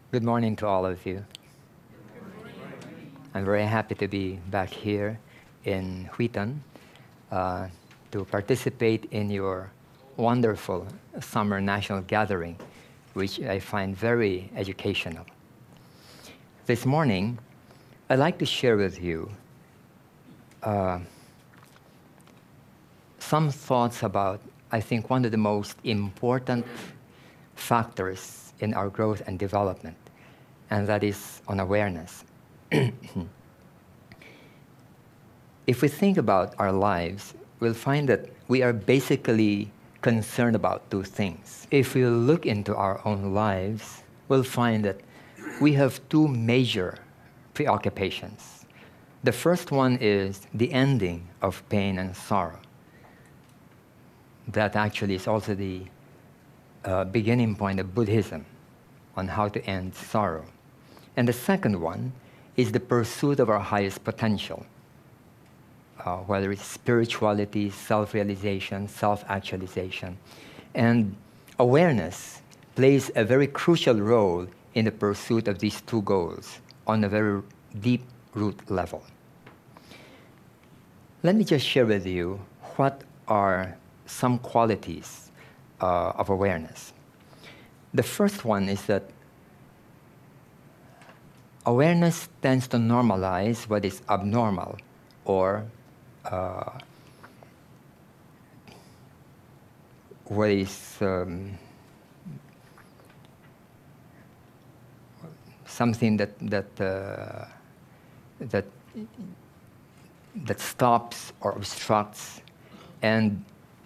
Good morning to all of you. I'm very happy to be back here in Huitan uh, to participate in your wonderful summer national gathering, which I find very educational. This morning, I'd like to share with you some thoughts about, I think, one of the most important factors in our growth and development, and that is on awareness. If we think about our lives, we'll find that we are basically concerned about two things. If we look into our own lives, we'll find that we have two major preoccupations. The first one is the ending of pain and sorrow. That actually is also the beginning point of Buddhism on how to end sorrow. And the second one is the pursuit of our highest potential, whether it's spirituality, self-realization, self-actualization. And awareness plays a very crucial role in the pursuit of these two goals on a very deep root level. Let me just share with you what are some qualities of awareness. The first one is that awareness tends to normalize what is abnormal or what is something that stops or obstructs, and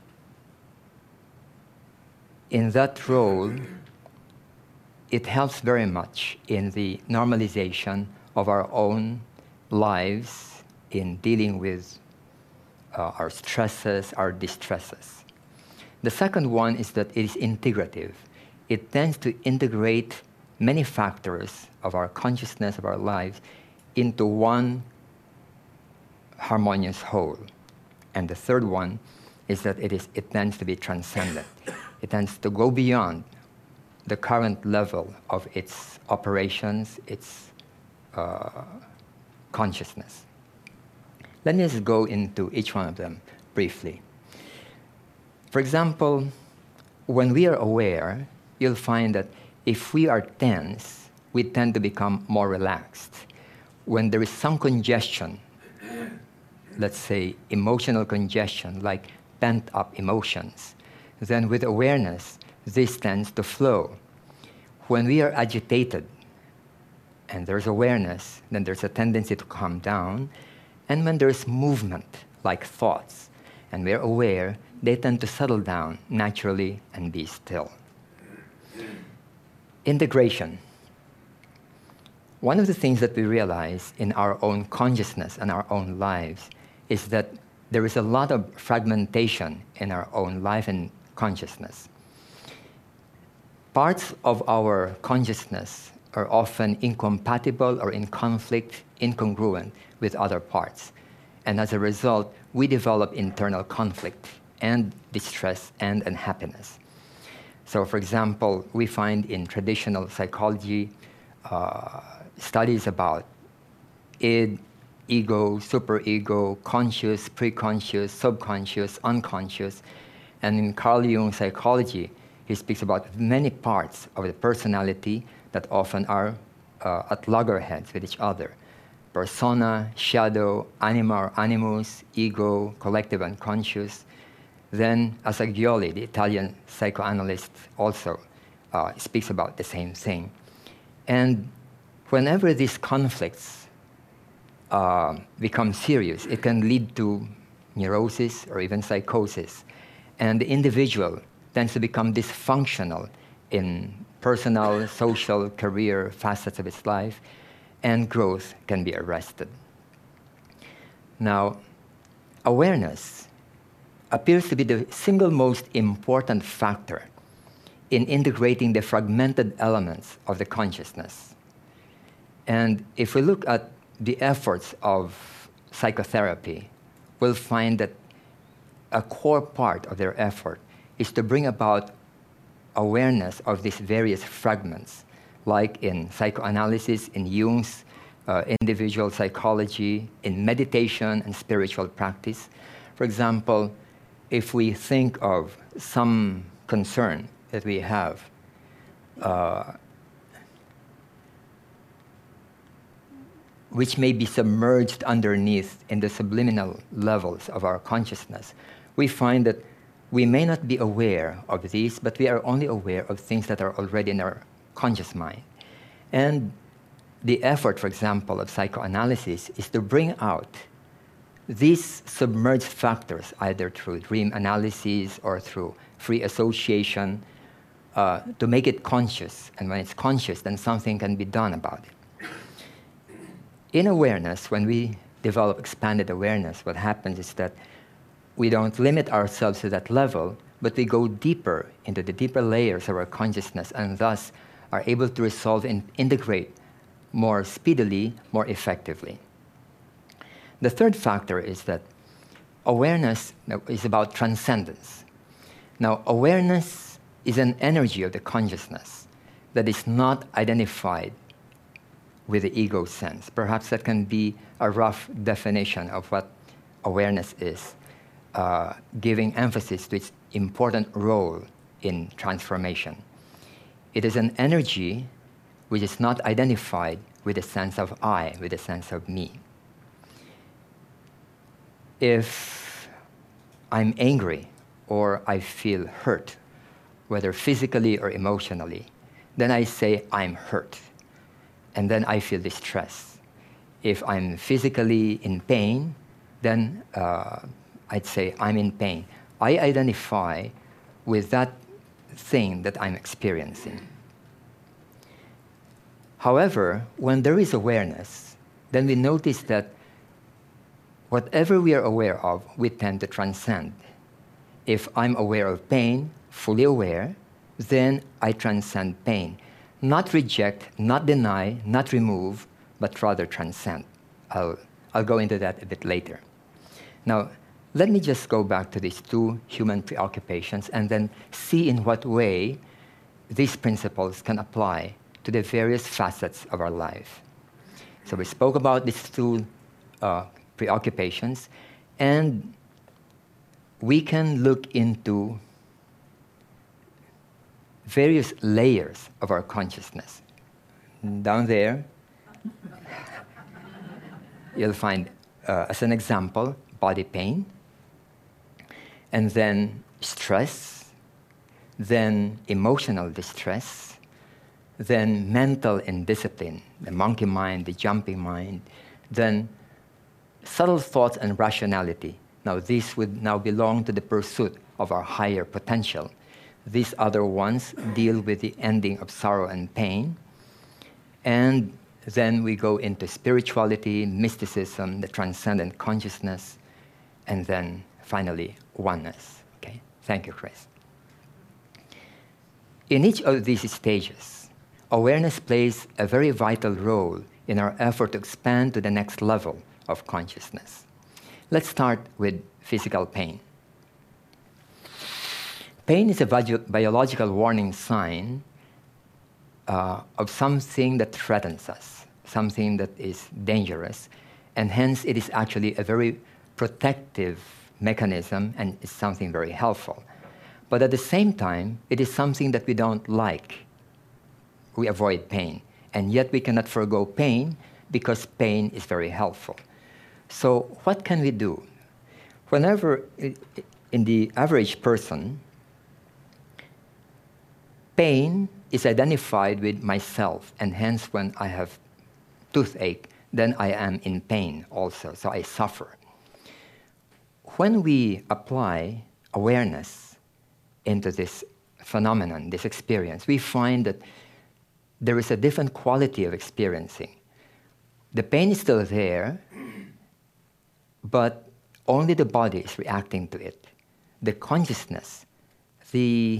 in that role, it helps very much in the normalization of our own lives in dealing with our stresses, our distresses. The second one is that it is integrative. It tends to integrate many factors of our consciousness, of our lives, into one harmonious whole. And the third one is that it tends to be transcendent. It tends to go beyond the current level of its operations, its consciousness. Let me just go into each one of them briefly. For example, when we are aware, you'll find that if we are tense, we tend to become more relaxed. When there is some congestion, let's say emotional congestion, like pent-up emotions, then with awareness, this tends to flow. When we are agitated and there's awareness, then there's a tendency to calm down. And when there's movement, like thoughts, and we're aware, they tend to settle down naturally and be still. Integration. One of the things that we realize in our own consciousness and our own lives is that there is a lot of fragmentation in our own life and consciousness. Parts of our consciousness are often incompatible or in conflict, incongruent with other parts. And as a result, we develop internal conflict and distress and unhappiness. So for example, we find in traditional psychology studies about id, ego, superego, conscious, preconscious, subconscious, unconscious. And in Carl Jung's psychology, he speaks about many parts of the personality that often are at loggerheads with each other. Persona, shadow, anima or animus, ego, collective unconscious. Then Assagioli, the Italian psychoanalyst, also speaks about the same thing. And whenever these conflicts become serious, it can lead to neurosis or even psychosis. And the individual tends to become dysfunctional in personal, social, career facets of its life, and growth can be arrested. Now, awareness appears to be the single most important factor in integrating the fragmented elements of the consciousness. And if we look at the efforts of psychotherapy, we'll find that a core part of their effort is to bring about awareness of these various fragments like in psychoanalysis, in Jung's individual psychology, in meditation and spiritual practice. For example, if we think of some concern that we have, which may be submerged underneath in the subliminal levels of our consciousness, we find that we may not be aware of these, but we are only aware of things that are already in our conscious mind. And the effort, for example, of psychoanalysis is to bring out these submerged factors, either through dream analysis or through free association, to make it conscious. And when it's conscious, then something can be done about it. In awareness, when we develop expanded awareness, what happens is that we don't limit ourselves to that level, but we go deeper into the deeper layers of our consciousness and thus are able to resolve and integrate more speedily, more effectively. The third factor is that awareness is about transcendence. Now, awareness is an energy of the consciousness that is not identified with the ego sense. Perhaps that can be a rough definition of what awareness is, giving emphasis to its important role in transformation. It is an energy which is not identified with a sense of I, with a sense of me. If I'm angry or I feel hurt, whether physically or emotionally, then I say I'm hurt, and then I feel distress. If I'm physically in pain, then I'd say I'm in pain. I identify with that thing that I'm experiencing. However, when there is awareness, then we notice that whatever we are aware of, we tend to transcend. If I'm aware of pain, fully aware, then I transcend pain. Not reject, not deny, not remove, but rather transcend. I'll go into that a bit later. Now, let me just go back to these two human preoccupations and then see in what way these principles can apply to the various facets of our life. So we spoke about these two preoccupations, and we can look into various layers of our consciousness. Down there, you'll find, as an example, body pain, and then stress, then emotional distress, then mental indiscipline, the monkey mind, the jumping mind, then subtle thoughts and rationality. Now, these would now belong to the pursuit of our higher potential. These other ones deal with the ending of sorrow and pain. And then we go into spirituality, mysticism, the transcendent consciousness, and then finally, oneness. Okay? Thank you, Chris. In each of these stages, awareness plays a very vital role in our effort to expand to the next level of consciousness. Let's start with physical pain. Pain is a biological warning sign of something that threatens us, something that is dangerous, and hence it is actually a very protective mechanism and is something very helpful. But at the same time, it is something that we don't like. We avoid pain, and yet we cannot forgo pain because pain is very helpful. So what can we do? Whenever, in the average person, pain is identified with myself, and hence when I have toothache, then I am in pain also, so I suffer. When we apply awareness into this phenomenon, this experience, we find that there is a different quality of experiencing. The pain is still there, but only the body is reacting to it. The consciousness, the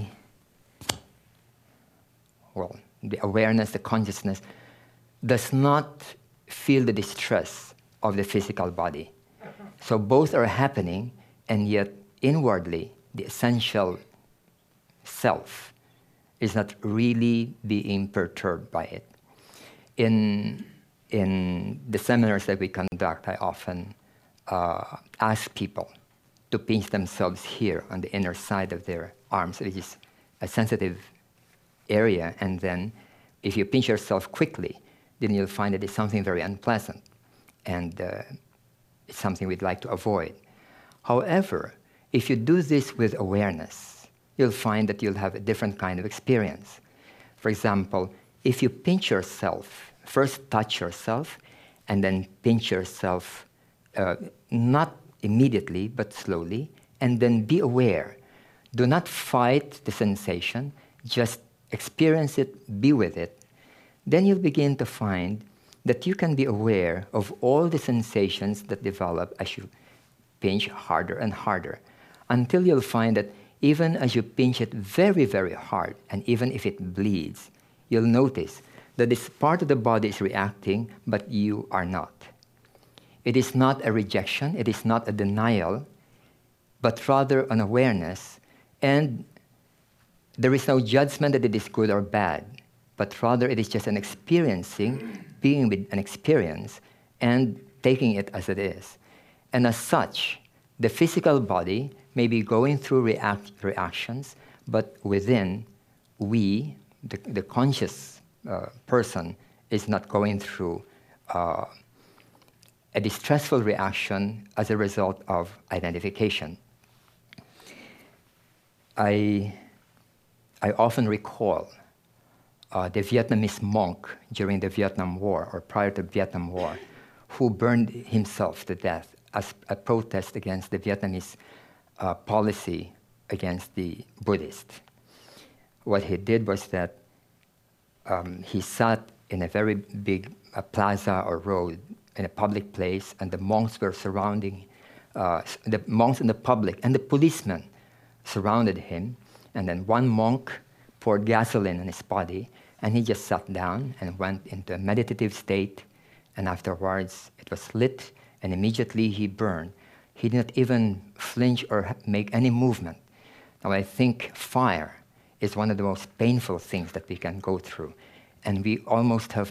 awareness, the consciousness, does not feel the distress of the physical body. So both are happening, and yet inwardly, the essential self is not really being perturbed by it. In the seminars that we conduct, I often ask people to pinch themselves here on the inner side of their arms, which is a sensitive area, and then if you pinch yourself quickly, then you'll find that it's something very unpleasant, and it's something we'd like to avoid. However, if you do this with awareness, you'll find that you'll have a different kind of experience. For example, if you pinch yourself, first touch yourself, and then pinch yourself, not immediately, but slowly, and then be aware. Do not fight the sensation, just experience it, be with it. Then you'll begin to find that you can be aware of all the sensations that develop as you pinch harder and harder, until you'll find that even as you pinch it very, very hard, and even if it bleeds, you'll notice that this part of the body is reacting, but you are not. It is not a rejection, it is not a denial, but rather an awareness. And there is no judgment that it is good or bad, but rather it is just an experiencing, being with an experience, and taking it as it is. And as such, the physical body may be going through reactions, but within, we, the conscious person, is not going through a distressful reaction as a result of identification. I often recall the Vietnamese monk during the Vietnam War, or prior to the Vietnam War, who burned himself to death as a protest against the Vietnamese policy against the Buddhists. What he did was that he sat in a very big plaza or road in a public place, and the monks were surrounding, the monks and the public, and the policemen surrounded him. And then one monk poured gasoline on his body, and he just sat down and went into a meditative state, and afterwards it was lit, and immediately he burned. He did not even flinch or make any movement. Now, I think fire is one of the most painful things that we can go through, and we almost have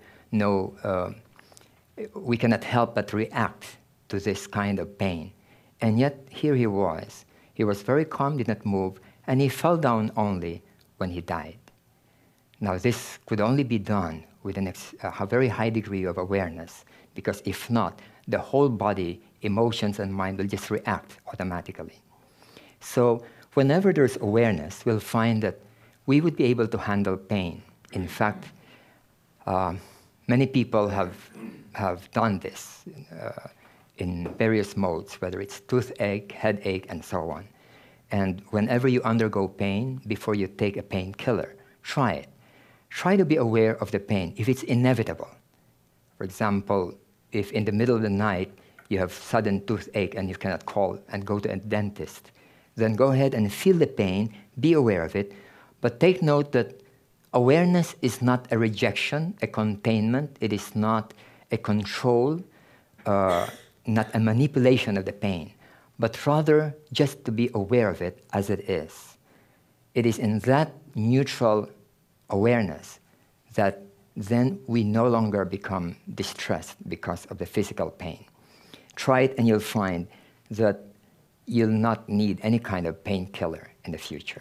we cannot help but react to this kind of pain. And yet, here he was. He was very calm, did not move, and he fell down only when he died. Now, this could only be done with a very high degree of awareness, because if not, the whole body, emotions, and mind will just react automatically. So, whenever there's awareness, we'll find that we would be able to handle pain. In fact, many people have done this in various modes, whether it's toothache, headache, and so on. And whenever you undergo pain, before you take a painkiller, try it. Try to be aware of the pain if it's inevitable. For example, if in the middle of the night you have sudden toothache and you cannot call and go to a dentist, then go ahead and feel the pain, be aware of it, but take note that awareness is not a rejection, a containment. It is not a control, not a manipulation of the pain, but rather just to be aware of it as it is. It is in that neutral awareness that then we no longer become distressed because of the physical pain. Try it and you'll find that you'll not need any kind of painkiller in the future.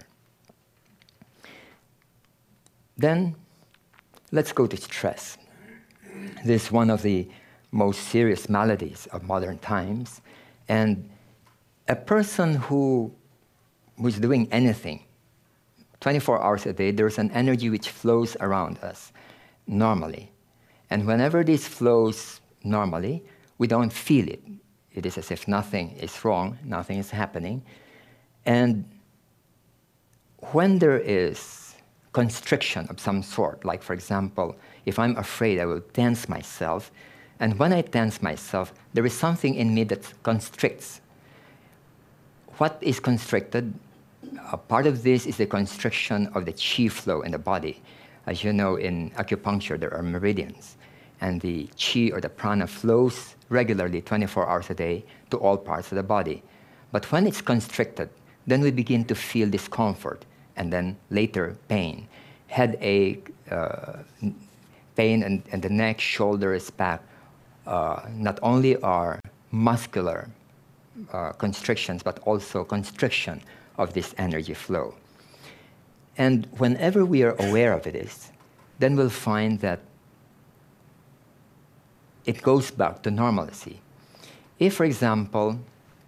Then, let's go to stress. This is one of the most serious maladies of modern times, and a person who's doing anything 24 hours a day, there's an energy which flows around us normally. And whenever this flows normally, we don't feel it. It is as if nothing is wrong, nothing is happening. And when there is constriction of some sort, like for example, if I'm afraid, I will tense myself. And when I tense myself, there is something in me that constricts. What is constricted? A part of this is the constriction of the qi flow in the body. As you know, in acupuncture, there are meridians. And the qi or the prana flows regularly 24 hours a day to all parts of the body. But when it's constricted, then we begin to feel discomfort. and then later pain. Headache, pain in the neck, shoulders, back, not only are muscular constrictions, but also constriction of this energy flow. And whenever we are aware of it, then we'll find that it goes back to normalcy. If, for example,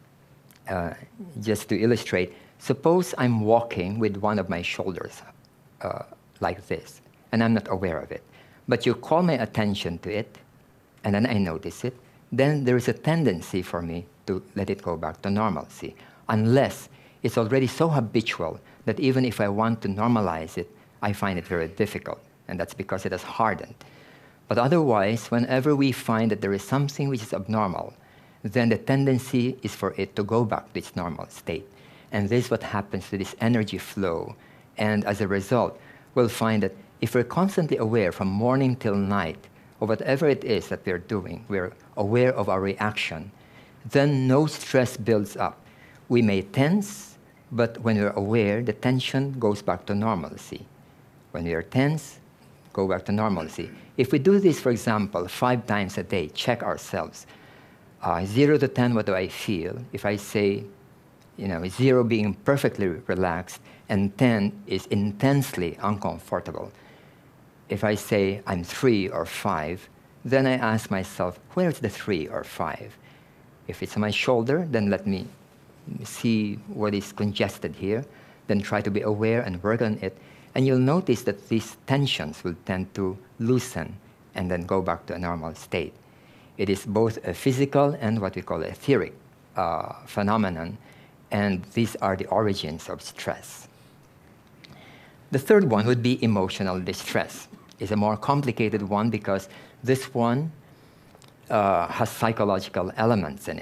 just to illustrate, suppose I'm walking with one of my shoulders like this, and I'm not aware of it, but you call my attention to it, and then I notice it, then there is a tendency for me to let it go back to normalcy, unless it's already so habitual that even if I want to normalize it, I find it very difficult, and that's because it has hardened. But otherwise, whenever we find that there is something which is abnormal, then the tendency is for it to go back to its normal state. And this is what happens to this energy flow. And as a result, we'll find that if we're constantly aware from morning till night of whatever it is that we're doing, we're aware of our reaction, then no stress builds up. We may tense, but when we're aware, the tension goes back to normalcy. When we are tense, go back to normalcy. If we do this, for example, 5 times a day, check ourselves. 0 to 10, what do I feel? If I say, 0 being perfectly relaxed and 10 is intensely uncomfortable, if I say I'm 3 or 5, then I ask myself, where's the 3 or 5? If it's on my shoulder, then let me see what is congested here, then try to be aware and work on it, and you'll notice that these tensions will tend to loosen and then go back to a normal state. It is both a physical and what we call etheric phenomenon, and these are the origins of stress. The third one would be emotional distress. It's a more complicated one because this one has psychological elements in it.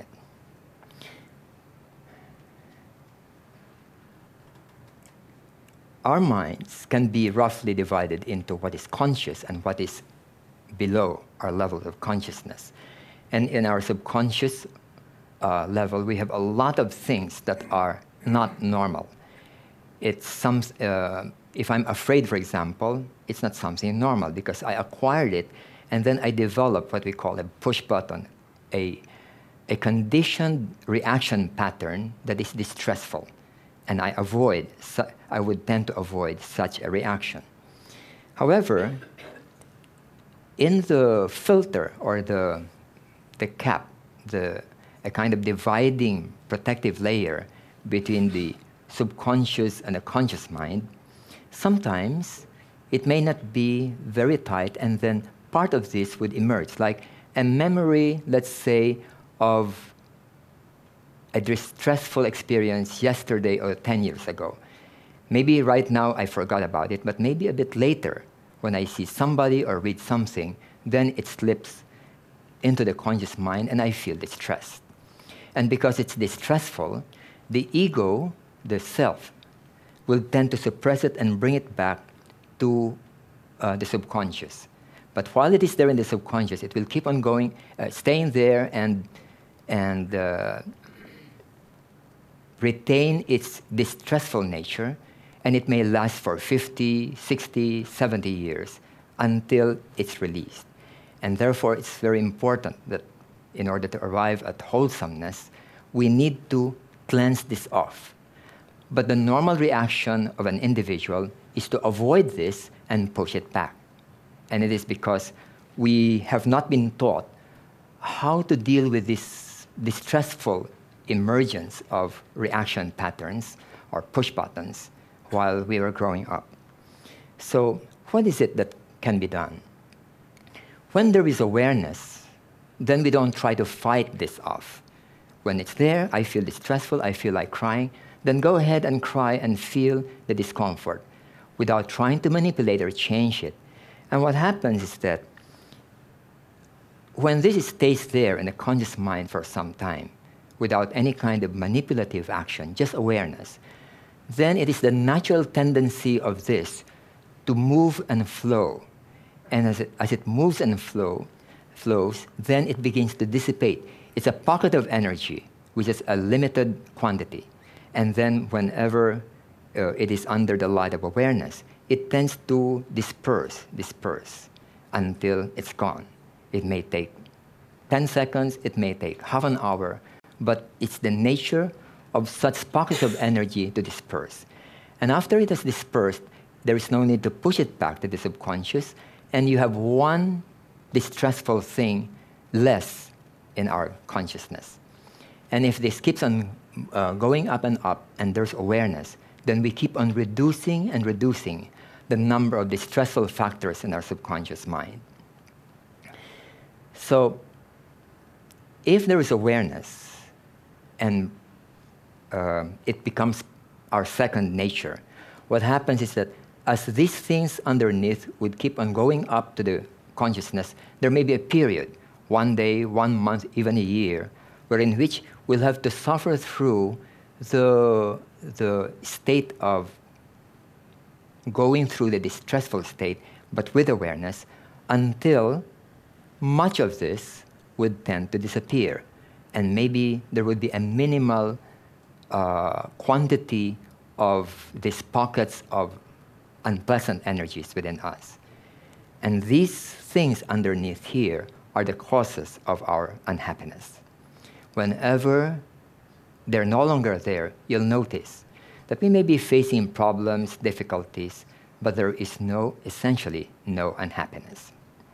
Our minds can be roughly divided into what is conscious and what is below our level of consciousness. And in our subconscious level, we have a lot of things that are not normal. It's if I'm afraid, for example, it's not something normal because I acquired it, and then I develop what we call a push button, a conditioned reaction pattern that is distressful. And I would tend to avoid such a reaction. However, in the filter or the cap, a kind of dividing protective layer between the subconscious and the conscious mind, sometimes it may not be very tight, and then part of this would emerge, like a memory, let's say, of a distressful experience yesterday or 10 years ago. Maybe right now I forgot about it, but maybe a bit later, when I see somebody or read something, then it slips into the conscious mind and I feel distressed. And because it's distressful, the ego, the self, will tend to suppress it and bring it back to the subconscious. But while it is there in the subconscious, it will keep on going, staying there and retain its distressful nature, and it may last for 50, 60, 70 years until it's released. And therefore, it's very important that in order to arrive at wholesomeness, we need to cleanse this off. But the normal reaction of an individual is to avoid this and push it back. And it is because we have not been taught how to deal with this distressful emergence of reaction patterns or push buttons while we were growing up. So what is it that can be done? When there is awareness, then we don't try to fight this off. When it's there, I feel distressful, I feel like crying, then go ahead and cry and feel the discomfort without trying to manipulate or change it. And what happens is that when this stays there in the conscious mind for some time, without any kind of manipulative action, just awareness, then it is the natural tendency of this to move and flow. And as it moves and flows, then it begins to dissipate. It's a pocket of energy, which is a limited quantity. And then whenever it is under the light of awareness, it tends to disperse until it's gone. It may take 10 seconds, it may take half an hour, but it's the nature of such pockets of energy to disperse. And after it has dispersed, there is no need to push it back to the subconscious, and you have one distressful thing less in our consciousness. And if this keeps on going up, and there's awareness, then we keep on reducing and reducing the number of distressful factors in our subconscious mind. So, if there is awareness, and it becomes our second nature, what happens is that as these things underneath would keep on going up to the consciousness, there may be a period, 1 day, 1 month, even a year, wherein which we'll have to suffer through the state of going through the distressful state, but with awareness, until much of this would tend to disappear. And maybe there would be a minimal quantity of these pockets of unpleasant energies within us. And these things underneath here are the causes of our unhappiness. Whenever they're no longer there, you'll notice that we may be facing problems, difficulties, but there is essentially no unhappiness.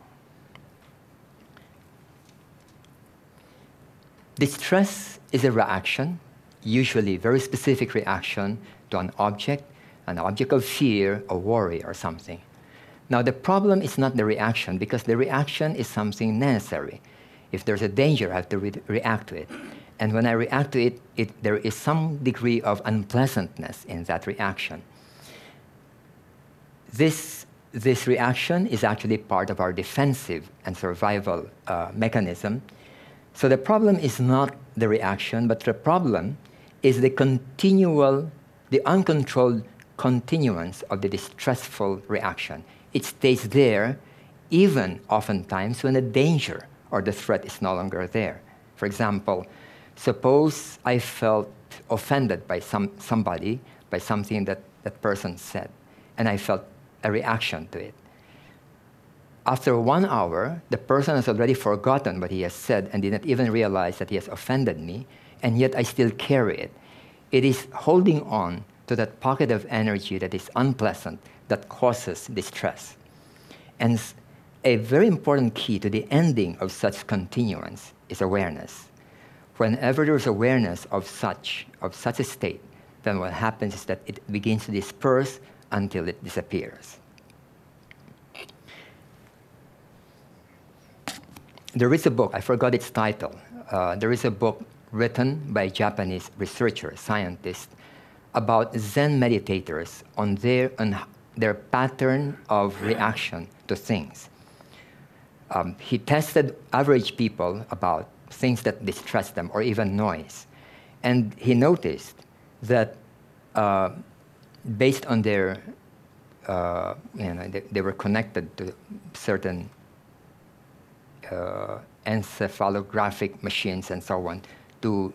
Distress is a reaction, usually very specific reaction to an object of fear or worry or something. Now the problem is not the reaction, because the reaction is something necessary. If there's a danger, I have to react to it. And when I react to it, there is some degree of unpleasantness in that reaction. This reaction is actually part of our defensive and survival mechanism. So the problem is not the reaction, but the problem is the uncontrolled continuance of the distressful reaction. It stays there even oftentimes when the danger or the threat is no longer there. For example, suppose I felt offended by somebody, by something that that person said, and I felt a reaction to it. After 1 hour, the person has already forgotten what he has said and did not even realize that he has offended me, and yet I still carry it. It is holding on to that pocket of energy that is unpleasant, that causes distress. And a very important key to the ending of such continuance is awareness. Whenever there is awareness of such a state, then what happens is that it begins to disperse until it disappears. There is a book, I forgot its title. There is a book written by a Japanese researcher, scientist, about Zen meditators on their pattern of reaction to things. He tested average people about things that distress them, or even noise. And he noticed that based on their, they were connected to certain encephalographic machines and so on to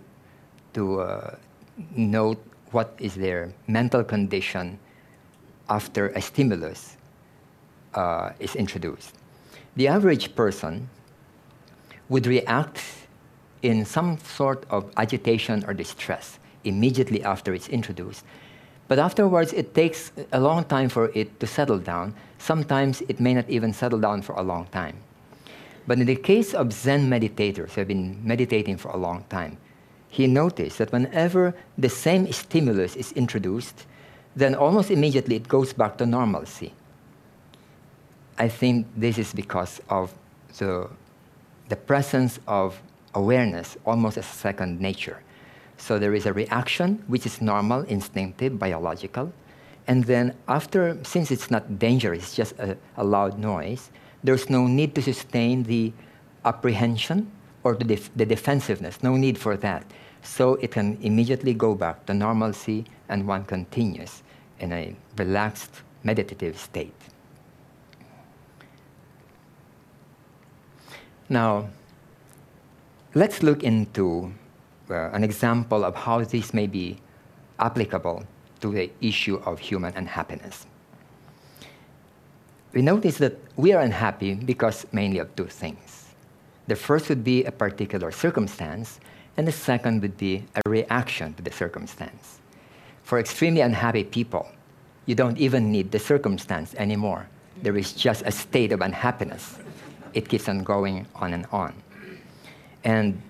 note what is their mental condition after a stimulus is introduced. The average person would react in some sort of agitation or distress immediately after it's introduced. But afterwards, it takes a long time for it to settle down. Sometimes it may not even settle down for a long time. But in the case of Zen meditators who have been meditating for a long time, he noticed that whenever the same stimulus is introduced, then almost immediately it goes back to normalcy. I think this is because of the presence of awareness almost as a second nature. So there is a reaction, which is normal, instinctive, biological. And then after, since it's not dangerous, it's just a loud noise, there's no need to sustain the apprehension or the defensiveness, no need for that. So it can immediately go back to normalcy, and one continues in a relaxed, meditative state. Now, let's look into an example of how this may be applicable to the issue of human unhappiness. We notice that we are unhappy because mainly of two things. The first would be a particular circumstance, and the second would be a reaction to the circumstance. For extremely unhappy people, you don't even need the circumstance anymore. There is just a state of unhappiness. It keeps on going on and on. And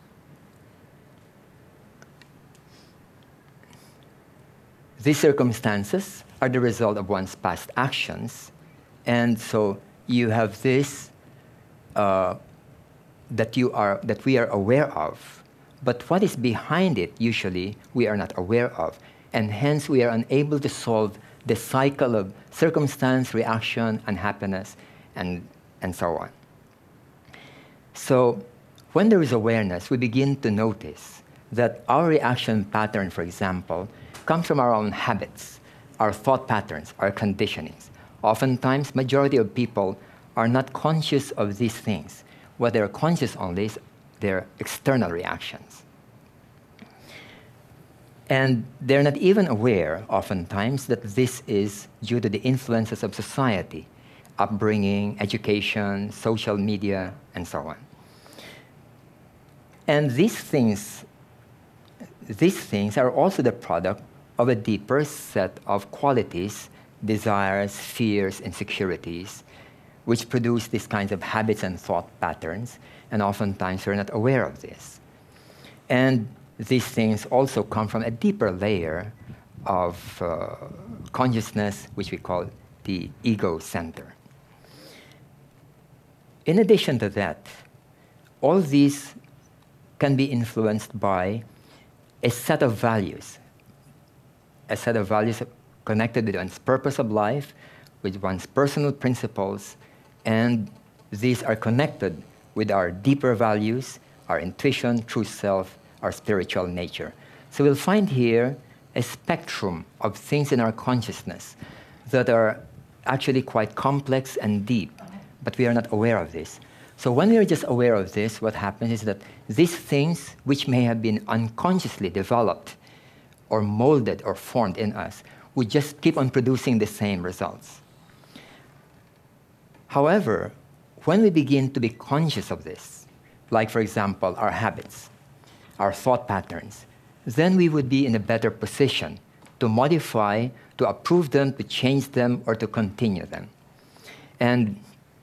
these circumstances are the result of one's past actions, and so you have this that we are aware of, but what is behind it usually we are not aware of, and hence we are unable to solve the cycle of circumstance, reaction, unhappiness, and so on. So when there is awareness, we begin to notice that our reaction pattern, for example, comes from our own habits, our thought patterns, our conditionings. Oftentimes, majority of people are not conscious of these things. What they're conscious only is their external reactions. And they're not even aware, oftentimes, that this is due to the influences of society, upbringing, education, social media, and so on. And these things are also the product of a deeper set of qualities, desires, fears, insecurities, which produce these kinds of habits and thought patterns, and oftentimes we're not aware of this. And these things also come from a deeper layer of consciousness, which we call the ego center. In addition to that, all these can be influenced by a set of values connected with one's purpose of life, with one's personal principles, and these are connected with our deeper values, our intuition, true self, our spiritual nature. So we'll find here a spectrum of things in our consciousness that are actually quite complex and deep, but we are not aware of this. So when we are just aware of this, what happens is that these things, which may have been unconsciously developed or molded or formed in us, we just keep on producing the same results. However, when we begin to be conscious of this, like, for example, our habits, our thought patterns, then we would be in a better position to modify, to approve them, to change them, or to continue them. And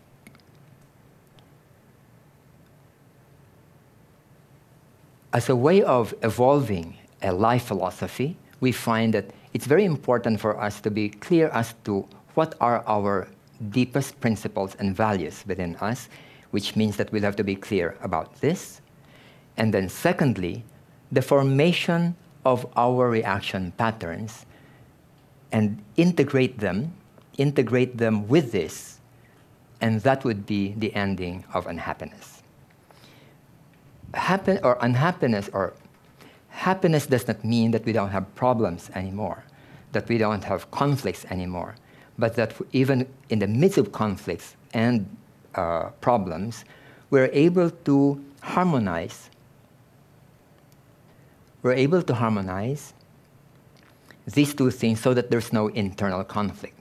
as a way of evolving a life philosophy, we find that it's very important for us to be clear as to what are our deepest principles and values within us, which means that we'll have to be clear about this. And then secondly, the formation of our reaction patterns, and integrate them with this, and that would be the ending of unhappiness. Happiness does not mean that we don't have problems anymore, that we don't have conflicts anymore, but that even in the midst of conflicts and problems, we're able to harmonize. We're able to harmonize these two things so that there's no internal conflict.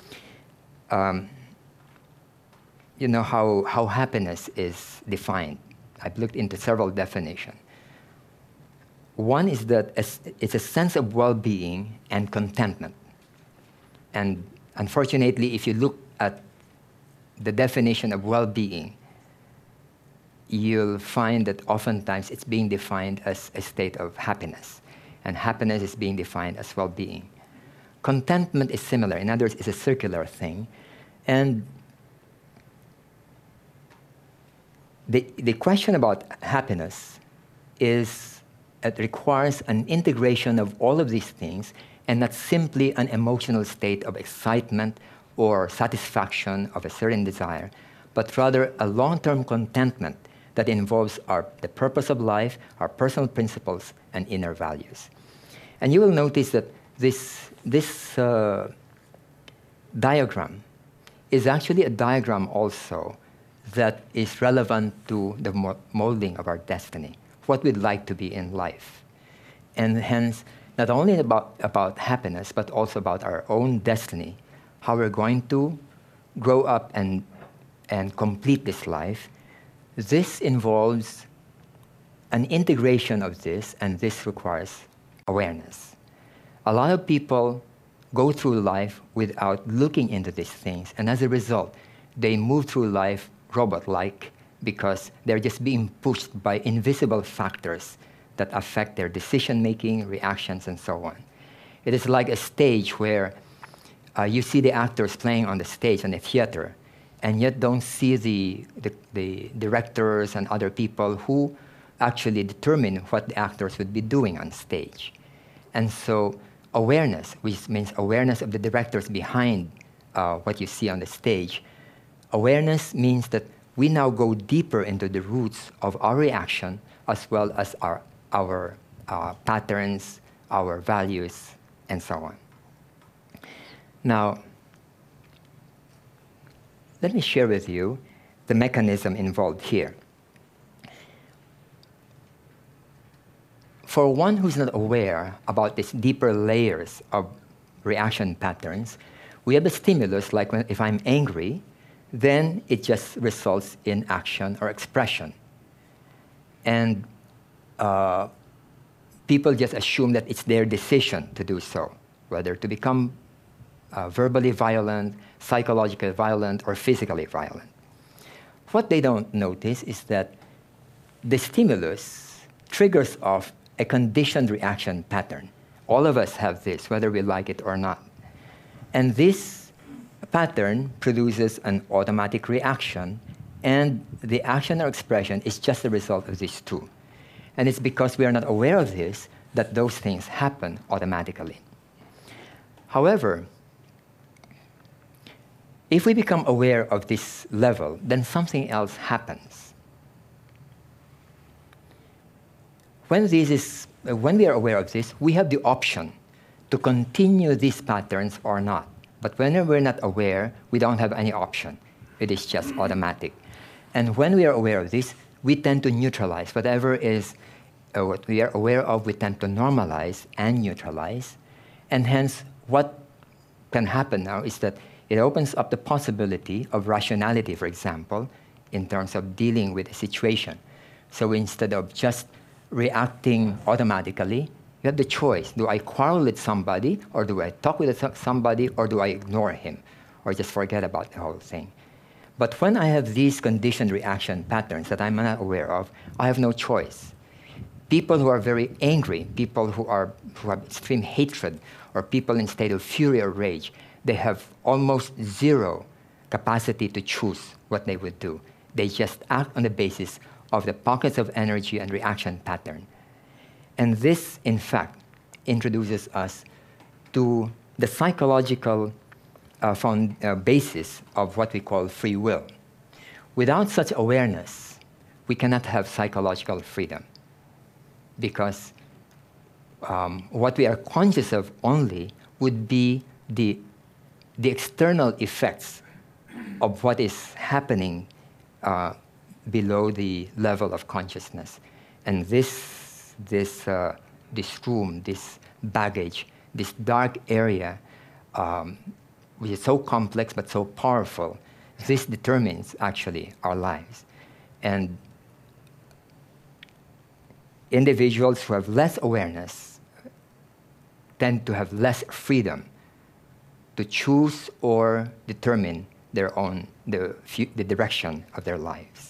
You know how happiness is defined. I've looked into several definitions. One is that it's a sense of well-being and contentment. And unfortunately, if you look at the definition of well-being, you'll find that oftentimes it's being defined as a state of happiness, and happiness is being defined as well-being. Contentment is similar. In other words, it's a circular thing. And the question about happiness is, it requires an integration of all of these things, and not simply an emotional state of excitement or satisfaction of a certain desire, but rather a long-term contentment that involves the purpose of life, our personal principles, and inner values. And you will notice that this diagram is actually a diagram also that is relevant to the molding of our destiny, what we'd like to be in life. And hence, not only about happiness, but also about our own destiny, how we're going to grow up and complete this life. This involves an integration of this, and this requires awareness. A lot of people go through life without looking into these things, and as a result, they move through life robot-like because they're just being pushed by invisible factors that affect their decision-making, reactions, and so on. It is like a stage where you see the actors playing on the stage in the theater, and yet don't see the directors and other people who actually determine what the actors would be doing on stage. And so awareness, which means awareness of the directors behind what you see on the stage, awareness means that we now go deeper into the roots of our reaction as well as our patterns, our values, and so on. Now, let me share with you the mechanism involved here. For one who's not aware about these deeper layers of reaction patterns, we have a stimulus like if I'm angry, then it just results in action or expression. And people just assume that it's their decision to do so, whether to become verbally violent, psychologically violent, or physically violent. What they don't notice is that the stimulus triggers off a conditioned reaction pattern. All of us have this, whether we like it or not. And this pattern produces an automatic reaction, and the action or expression is just a result of these two. And it's because we are not aware of this that those things happen automatically. However, if we become aware of this level, then something else happens. When we are aware of this, we have the option to continue these patterns or not. But when we're not aware, we don't have any option. It is just automatic. And when we are aware of this, we tend to neutralize. Whatever is what we are aware of, we tend to normalize and neutralize. And hence, what can happen now is that it opens up the possibility of rationality, for example, in terms of dealing with a situation. So instead of just reacting automatically, you have the choice. Do I quarrel with somebody, or do I talk with somebody, or do I ignore him, or just forget about the whole thing? But when I have these conditioned reaction patterns that I'm not aware of, I have no choice. People who are very angry, people who have extreme hatred, or people in state of fury or rage, they have almost zero capacity to choose what they would do. They just act on the basis of the pockets of energy and reaction pattern. And this, in fact, introduces us to the psychological basis of what we call free will. Without such awareness, we cannot have psychological freedom, because what we are conscious of only would be the external effects of what is happening below the level of consciousness. And this room, this baggage, this dark area, which is so complex but so powerful, this determines actually our lives. And individuals who have less awareness tend to have less freedom to choose or determine their own, the direction of their lives.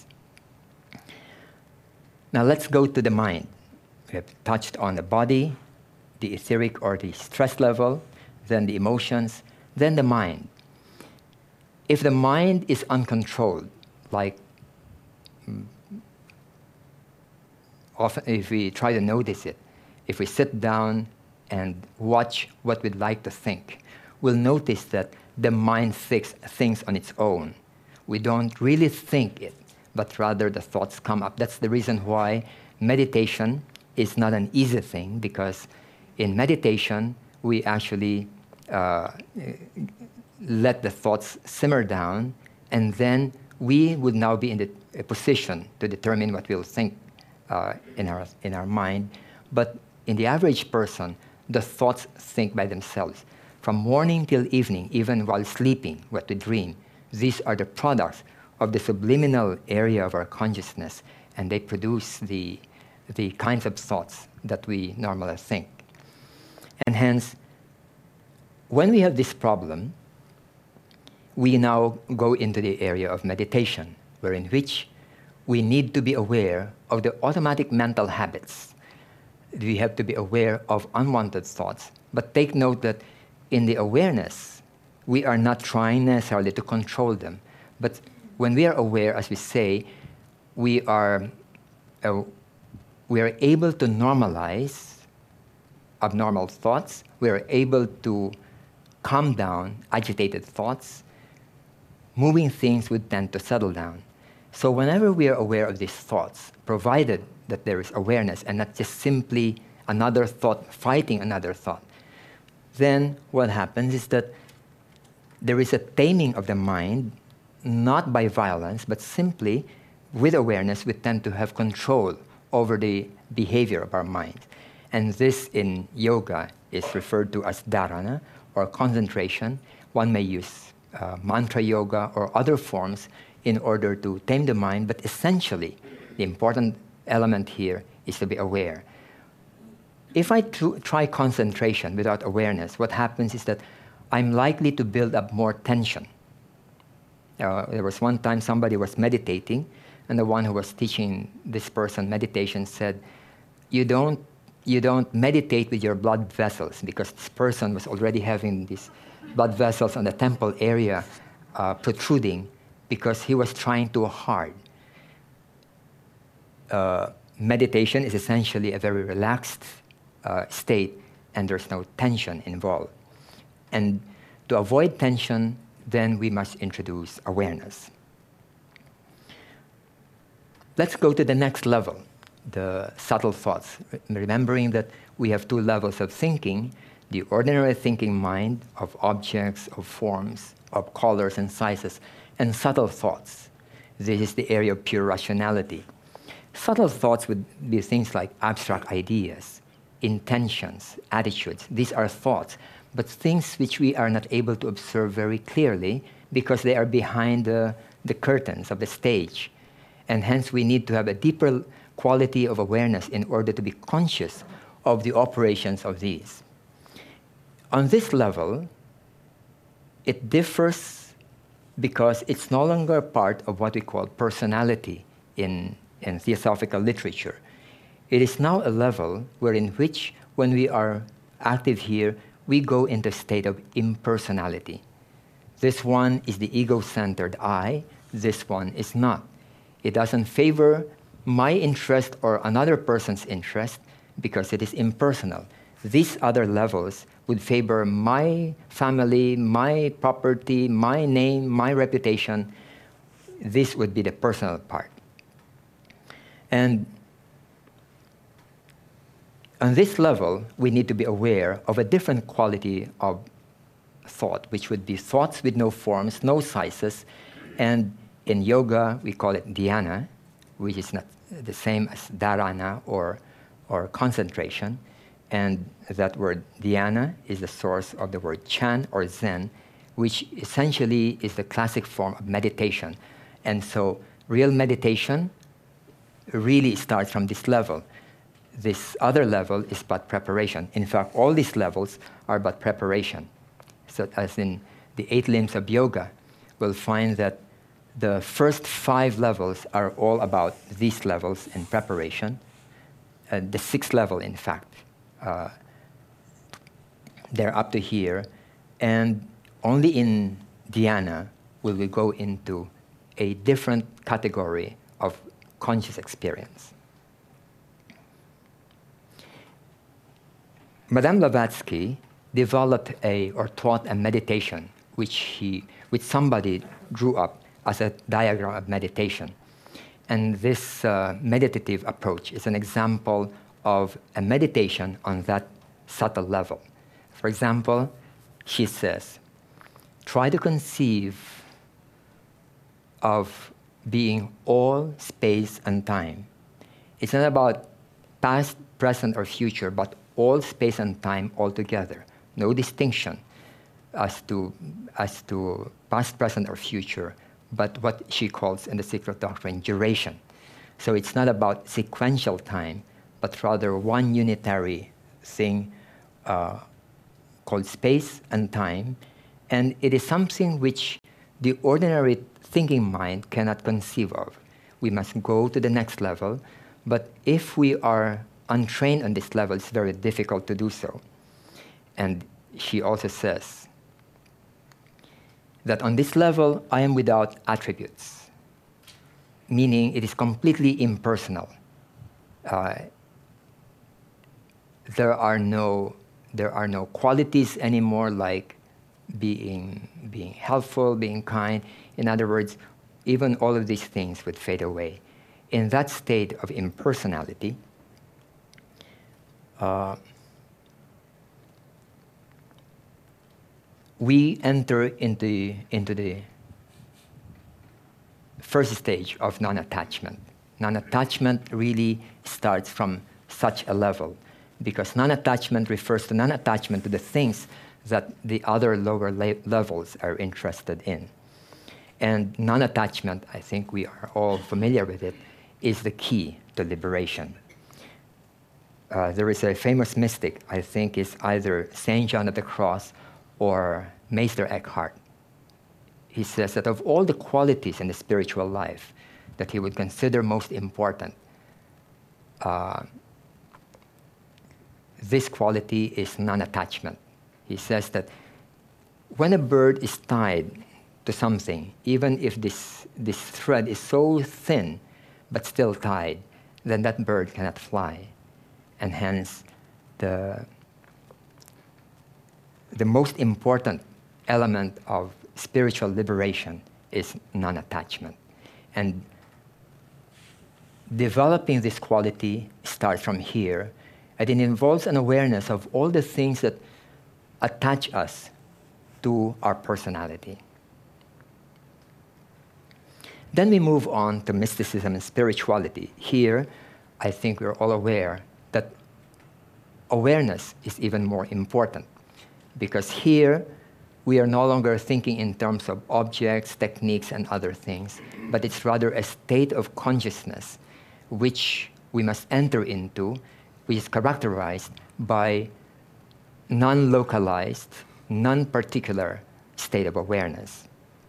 Now let's go to the mind. We have touched on the body, the etheric or the stress level, then the emotions, then the mind. If the mind is uncontrolled, like often if we try to notice it, if we sit down and watch what we'd like to think, we'll notice that the mind thinks on its own. We don't really think it, but rather the thoughts come up. That's the reason why meditation is not an easy thing, because in meditation, we actually let the thoughts simmer down, and then we would now be in a position to determine what we'll think in our mind. But in the average person, the thoughts think by themselves. From morning till evening, even while sleeping, what we dream, these are the products of the subliminal area of our consciousness, and they produce the kinds of thoughts that we normally think. And hence, when we have this problem, we now go into the area of meditation, wherein which we need to be aware of the automatic mental habits. We have to be aware of unwanted thoughts. But take note that in the awareness, we are not trying necessarily to control them. But when we are aware, as we say, we are able to normalize abnormal thoughts. We are able to calm down agitated thoughts. Moving things would tend to settle down. So whenever we are aware of these thoughts, provided that there is awareness and not just simply another thought fighting another thought, then what happens is that there is a taming of the mind, not by violence, but simply with awareness, we tend to have control over the behavior of our mind. And this in yoga is referred to as dharana, or concentration. One may use mantra yoga or other forms in order to tame the mind, but essentially, the important element here is to be aware. If I try concentration without awareness, what happens is that I'm likely to build up more tension. There was one time somebody was meditating, and the one who was teaching this person meditation said, you don't meditate with your blood vessels, because this person was already having these blood vessels on the temple area protruding because he was trying too hard. Meditation is essentially a very relaxed state, and there's no tension involved. And to avoid tension, then we must introduce awareness. Let's go to the next level, the subtle thoughts, remembering that we have two levels of thinking: the ordinary thinking mind of objects, of forms, of colors and sizes, and subtle thoughts. This is the area of pure rationality. Subtle thoughts would be things like abstract ideas, intentions, attitudes. These are thoughts, but things which we are not able to observe very clearly because they are behind the curtains of the stage. And hence we need to have a deeper quality of awareness in order to be conscious of the operations of these. On this level, it differs because it's no longer part of what we call personality in theosophical literature. It is now a level wherein which, when we are active here, we go into a state of impersonality. This one is the ego-centered I, this one is not. It doesn't favor my interest or another person's interest because it is impersonal. These other levels would favor my family, my property, my name, my reputation. This would be the personal part. And on this level, we need to be aware of a different quality of thought, which would be thoughts with no forms, no sizes. And in yoga, we call it dhyana, which is not the same as dharana or concentration. And that word dhyana is the source of the word chan or zen, which essentially is the classic form of meditation. And so real meditation really starts from this level. This other level is but preparation. In fact, all these levels are but preparation. So as in the 8 limbs of yoga, we'll find that the first 5 levels are all about these levels in preparation. The 6th level, in fact, they're up to here. And only in dhyana will we go into a different category of conscious experience. Madame Blavatsky developed or taught a meditation which somebody drew up as a diagram of meditation. And this meditative approach is an example of a meditation on that subtle level. For example, she says, try to conceive of being all space and time. It's not about past, present, or future, but all space and time altogether, no distinction as to past, present, or future, but what she calls in the secret doctrine duration. So it's not about sequential time, but rather one unitary thing called space and time, and it is something which the ordinary thinking mind cannot conceive of. We must go to the next level, but if we are untrained on this level, it's very difficult to do so. And she also says that on this level, I am without attributes, meaning it is completely impersonal. There are no qualities anymore like being helpful, being kind. In other words, even all of these things would fade away. In that state of impersonality, we enter into the first stage of non-attachment. Non-attachment really starts from such a level, because non-attachment refers to non-attachment to the things that the other lower levels are interested in. And non-attachment, I think we are all familiar with it, is the key to liberation. There is a famous mystic, I think is either St. John of the Cross or Meister Eckhart. He says that of all the qualities in the spiritual life that he would consider most important, this quality is non-attachment. He says that when a bird is tied to something, even if this thread is so thin but still tied, then that bird cannot fly. And hence, the most important element of spiritual liberation is non-attachment. And developing this quality starts from here, and it involves an awareness of all the things that attach us to our personality. Then we move on to mysticism and spirituality. Here, I think we're all aware that awareness is even more important, because here we are no longer thinking in terms of objects, techniques, and other things, but it's rather a state of consciousness which we must enter into, which is characterized by non-localized, non-particular state of awareness.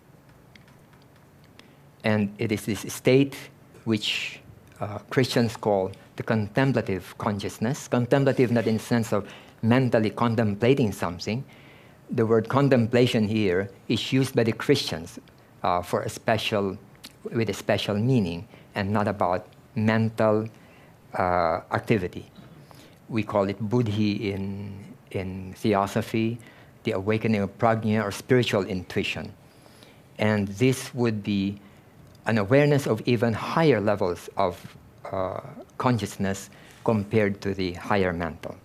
And it is this state which Christians call the contemplative consciousness. Contemplative not in the sense of mentally contemplating something. The word contemplation here is used by the Christians with a special meaning, and not about mental activity. We call it buddhi in theosophy, the awakening of prajna, or spiritual intuition. And this would be an awareness of even higher levels of consciousness compared to the higher mental.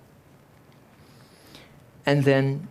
And then,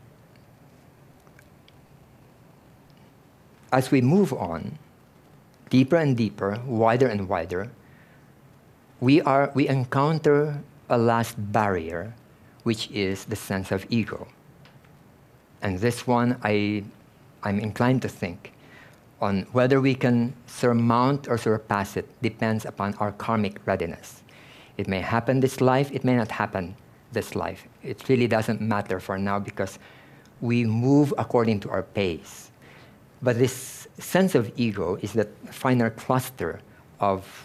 as we move on, deeper and deeper, wider and wider, we encounter a last barrier, which is the sense of ego. And this one, I'm inclined to think on whether we can surmount or surpass it depends upon our karmic readiness. It may happen this life, it may not happen this life. It really doesn't matter for now, because we move according to our pace. But this sense of ego is that finer cluster of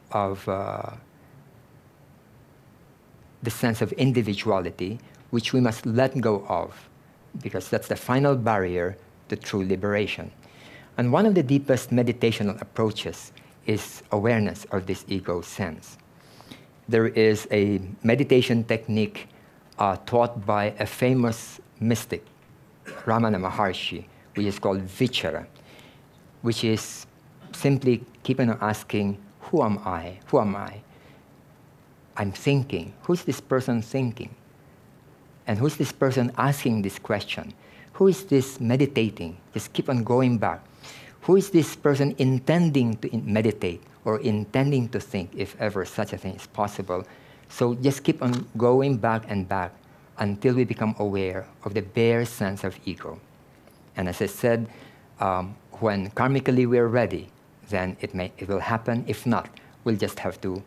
the sense of individuality, which we must let go of, because that's the final barrier to true liberation. And one of the deepest meditational approaches is awareness of this ego sense. There is a meditation technique taught by a famous mystic, Ramana Maharshi, which is called Vichara, which is simply keeping on asking, who am I? Who am I? I'm thinking. Who's this person thinking? And who's this person asking this question? Who is this meditating? Just keep on going back. Who is this person intending to meditate or intending to think, if ever such a thing is possible? So just keep on going back and back until we become aware of the bare sense of ego. And as I said, when karmically we're ready, then it will happen. If not, we'll just have to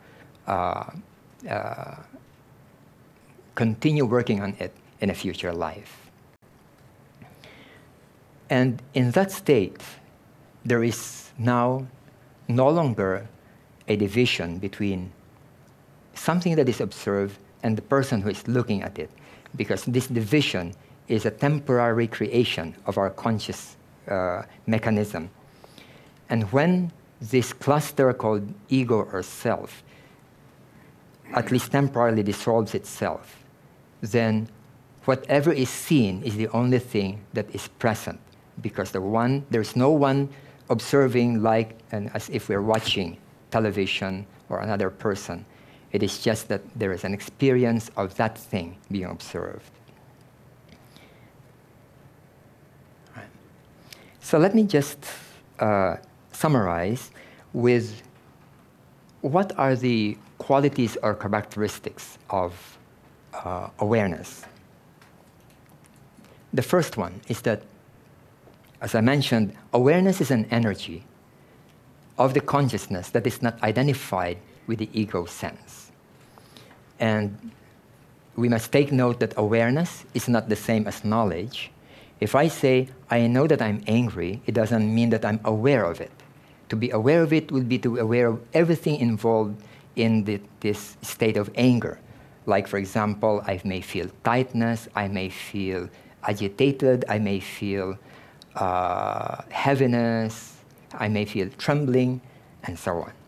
continue working on it in a future life. And in that state, there is now no longer a division between something that is observed and the person who is looking at it, because this division is a temporary creation of our conscious mechanism. And when this cluster called ego or self at least temporarily dissolves itself, then whatever is seen is the only thing that is present, because there's no one observing as if we're watching television or another person. It is just that there is an experience of that thing being observed. Right. So let me just summarize with what are the qualities or characteristics of awareness. The first one is that, as I mentioned, awareness is an energy of the consciousness that is not identified with the ego sense. And we must take note that awareness is not the same as knowledge. If I say, I know that I'm angry, it doesn't mean that I'm aware of it. To be aware of it would be to be aware of everything involved in this state of anger. Like, for example, I may feel tightness, I may feel agitated, I may feel heaviness, I may feel trembling, and so on.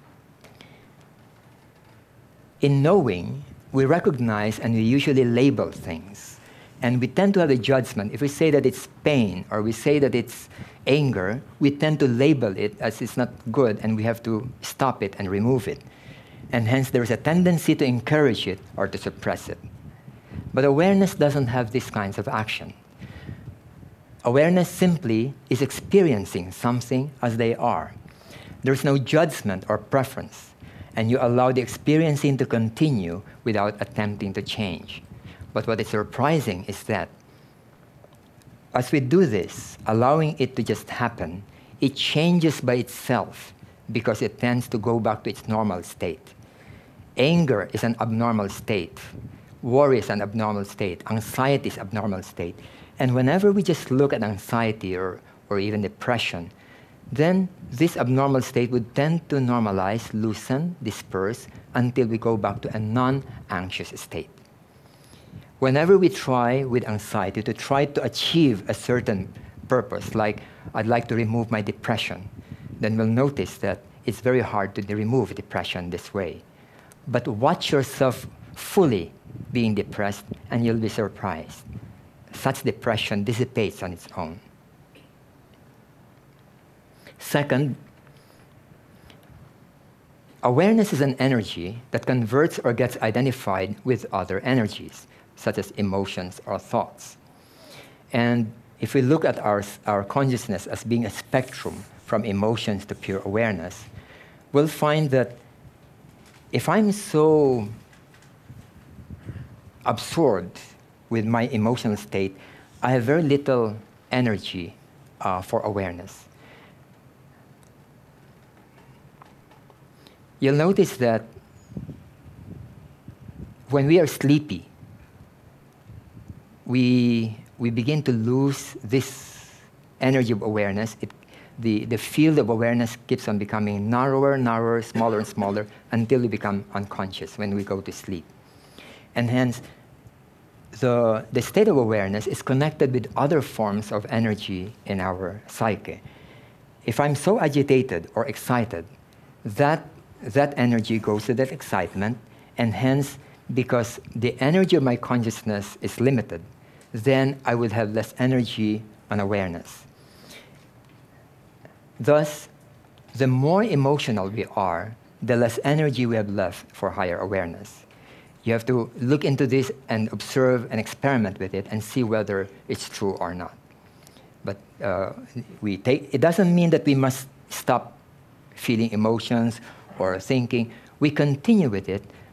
In knowing, we recognize and we usually label things. And we tend to have a judgment. If we say that it's pain or we say that it's anger, we tend to label it as it's not good and we have to stop it and remove it. And hence there's a tendency to encourage it or to suppress it. But awareness doesn't have these kinds of action. Awareness simply is experiencing something as they are. There's no judgment or preference. And you allow the experiencing to continue without attempting to change. But what is surprising is that as we do this, allowing it to just happen, it changes by itself because it tends to go back to its normal state. Anger is an abnormal state. Worry is an abnormal state. Anxiety is an abnormal state. And whenever we just look at anxiety or even depression, then this abnormal state would tend to normalize, loosen, disperse, until we go back to a non-anxious state. Whenever we try with anxiety to try to achieve a certain purpose, like I'd like to remove my depression, then we'll notice that it's very hard to remove depression this way. But watch yourself fully being depressed and you'll be surprised. Such depression dissipates on its own. Second, awareness is an energy that converts or gets identified with other energies, such as emotions or thoughts. And if we look at our consciousness as being a spectrum from emotions to pure awareness, we'll find that if I'm so absorbed with my emotional state, I have very little energy for awareness. You'll notice that when we are sleepy, we begin to lose this energy of awareness. The field of awareness keeps on becoming narrower, narrower, smaller and smaller, until we become unconscious when we go to sleep. And hence, the state of awareness is connected with other forms of energy in our psyche. If I'm so agitated or excited, that energy goes to that excitement, and hence, because the energy of my consciousness is limited, then I would have less energy on awareness. Thus, the more emotional we are, the less energy we have left for higher awareness. You have to look into this and observe and experiment with it and see whether it's true or not. But it doesn't mean that we must stop feeling emotions or thinking. We continue with it,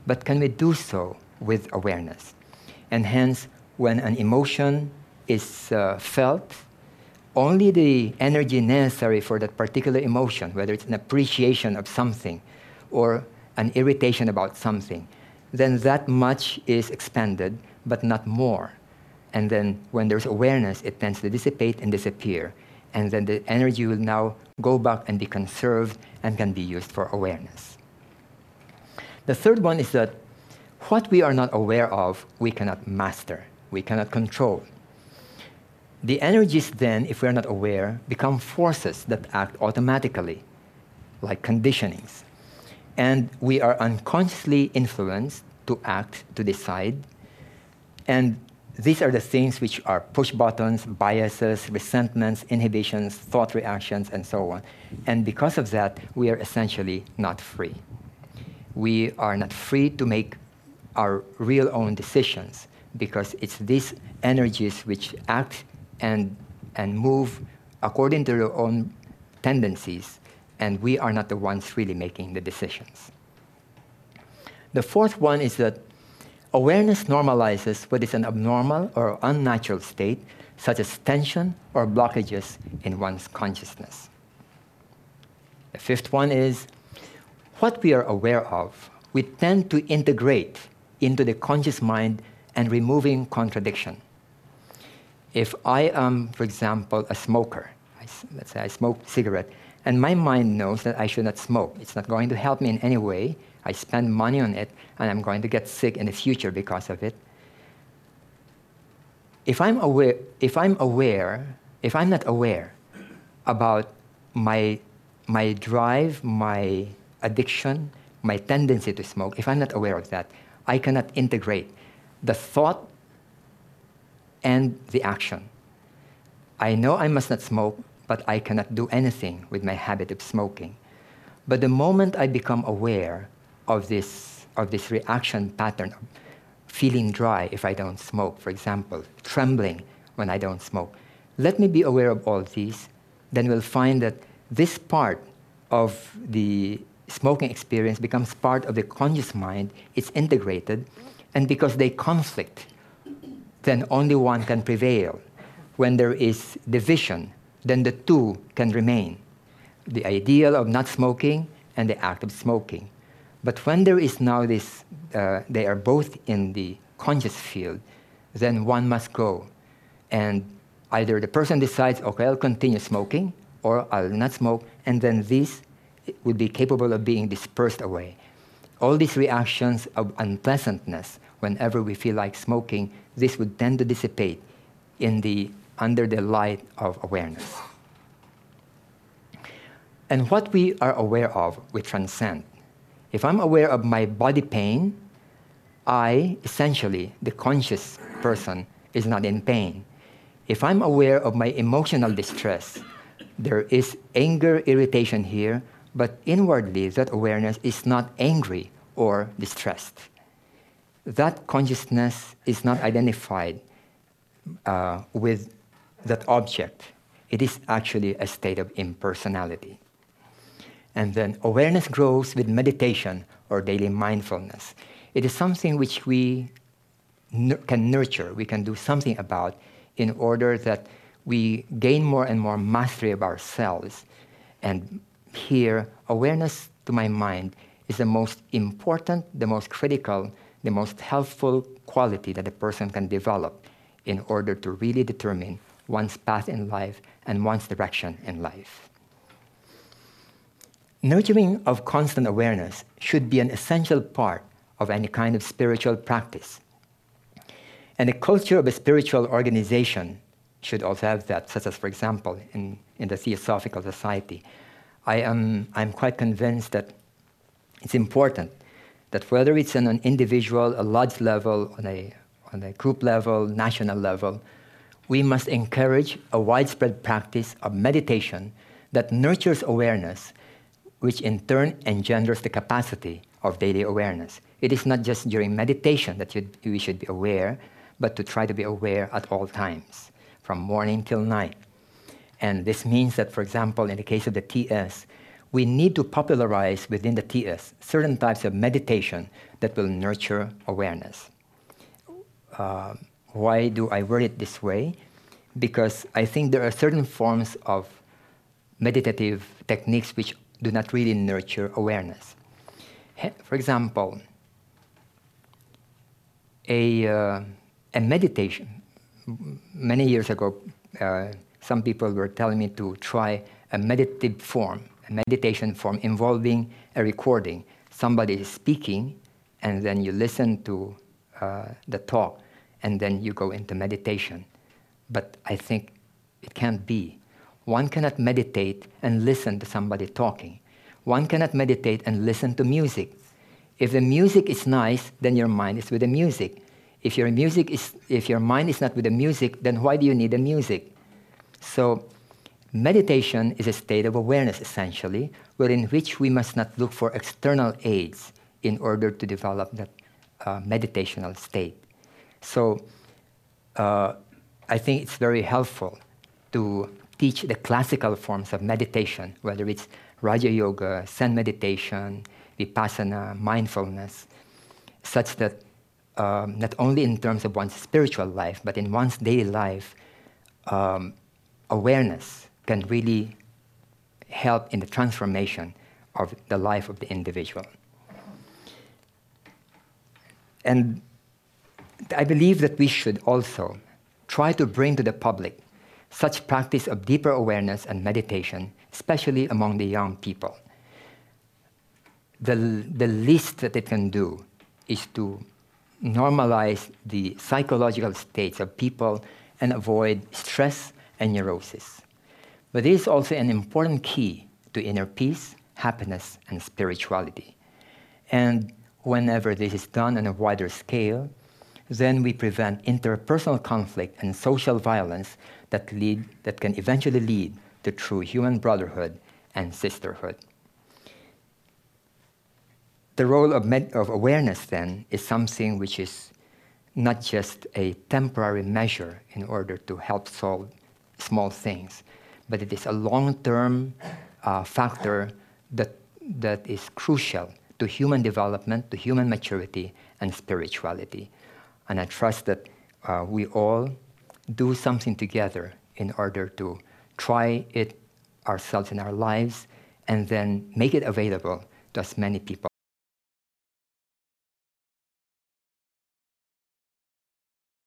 but can we do so with awareness? And hence, when an emotion is felt, only the energy necessary for that particular emotion, whether it's an appreciation of something or an irritation about something, then that much is expended, but not more. And then when there's awareness, it tends to dissipate and disappear. And then the energy will now go back and be conserved and can be used for awareness. The third one is that what we are not aware of, we cannot master, we cannot control. The energies then, if we're not aware, become forces that act automatically, like conditionings. And we are unconsciously influenced to act, to decide. And these are the things which are push buttons, biases, resentments, inhibitions, thought reactions, and so on. And because of that, we are essentially not free. We are not free to make our real own decisions because it's these energies which act and move according to their own tendencies, and we are not the ones really making the decisions. The fourth one is that awareness normalizes what is an abnormal or unnatural state, such as tension or blockages in one's consciousness. The fifth one is what we are aware of, we tend to integrate into the conscious mind and removing contradiction. If I am, for example, a smoker, let's say I smoke cigarette, and my mind knows that I should not smoke. It's not going to help me in any way. I spend money on it, and I'm going to get sick in the future because of it. If I'm not aware about my drive, my addiction, my tendency to smoke, if I'm not aware of that, I cannot integrate the thought and the action. I know I must not smoke, but I cannot do anything with my habit of smoking. But the moment I become aware of this reaction pattern, of feeling dry if I don't smoke, for example, trembling when I don't smoke, let me be aware of all these, then we'll find that this part of the smoking experience becomes part of the conscious mind, it's integrated, and because they conflict, then only one can prevail. When there is division, then the two can remain, the ideal of not smoking and the act of smoking. But when there is now this, they are both in the conscious field, then one must go. And either the person decides, okay, I'll continue smoking, or I'll not smoke, and then this would be capable of being dispersed away. All these reactions of unpleasantness, whenever we feel like smoking, this would tend to dissipate under the light of awareness. And what we are aware of, we transcend. If I'm aware of my body pain, I, essentially, the conscious person, is not in pain. If I'm aware of my emotional distress, there is anger, irritation here, but inwardly, that awareness is not angry or distressed. That consciousness is not identified with that object. It is actually a state of impersonality. And then awareness grows with meditation or daily mindfulness. It is something which we can nurture, we can do something about in order that we gain more and more mastery of ourselves. And here, awareness, to my mind, is the most important, the most critical, the most helpful quality that a person can develop in order to really determine one's path in life and one's direction in life. Nurturing of constant awareness should be an essential part of any kind of spiritual practice. And the culture of a spiritual organization should also have that, such as, for example, in the Theosophical Society. I'm quite convinced that it's important that whether it's on an individual, a lodge level, on a group level, national level, we must encourage a widespread practice of meditation that nurtures awareness, which in turn engenders the capacity of daily awareness. It is not just during meditation that we should be aware, but to try to be aware at all times, from morning till night. And this means that, for example, in the case of the TS, we need to popularize within the TS certain types of meditation that will nurture awareness. Why do I word it this way? Because I think there are certain forms of meditative techniques which do not really nurture awareness. For example, a meditation. Many years ago, some people were telling me to try a meditative form, a meditation form involving a recording. Somebody is speaking, and then you listen to the talk, and then you go into meditation. But I think it can't be. One cannot meditate and listen to somebody talking. One cannot meditate and listen to music. If the music is nice, then your mind is with the music. If your mind is not with the music, then why do you need the music? So meditation is a state of awareness, essentially, wherein which we must not look for external aids in order to develop that meditational state. So I think it's very helpful to teach the classical forms of meditation, whether it's Raja Yoga, Zen meditation, Vipassana, mindfulness, such that not only in terms of one's spiritual life, but in one's daily life, awareness can really help in the transformation of the life of the individual. And I believe that we should also try to bring to the public such practice of deeper awareness and meditation, especially among the young people. The least that it can do is to normalize the psychological states of people and avoid stress and neurosis. But it is also an important key to inner peace, happiness, and spirituality. And whenever this is done on a wider scale, then we prevent interpersonal conflict and social violence that can eventually lead to true human brotherhood and sisterhood. The role of awareness, then, is something which is not just a temporary measure in order to help solve small things, but it is a long-term factor that is crucial to human development, to human maturity, and spirituality. And I trust that we all do something together in order to try it ourselves in our lives and then make it available to as many people